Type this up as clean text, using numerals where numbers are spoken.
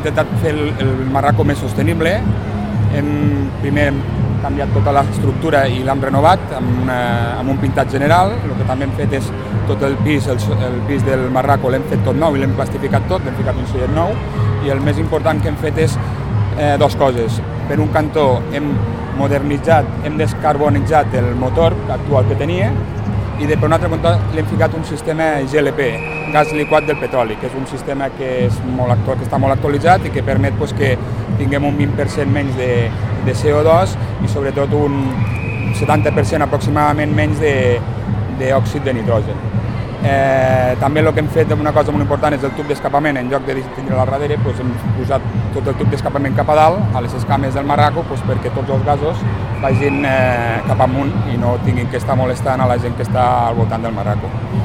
intentat fer el Marraco més sostenible. Primer hem canviat tota l'estructura i l'hem renovat amb un pintat general. El que també hem fet és tot el pis del Marraco l'hem fet tot nou i l'hem plastificat tot, l'hem ficat un sellet nou. I el més important que hem fet és dues coses. Per un cantó hem modernitzat, hem descarbonitzat el motor actual que tenia i per un altre cantó l'hem ficat un sistema GLP, gas liquat del petroli, que és un sistema que està molt actualitzat i que permet que tinguem un 20% menys de CO2 i sobretot un 70% aproximadament menys d'òxid de nitrogen. També el que hem fet, una cosa molt important, és el tub d'escapament. En lloc de tindre al darrere, hem posat tot el tub d'escapament cap a dalt, a les escames del Marraco, perquè tots els gasos vagin cap amunt i no tinguin que estar molestant a la gent que està al voltant del Marraco.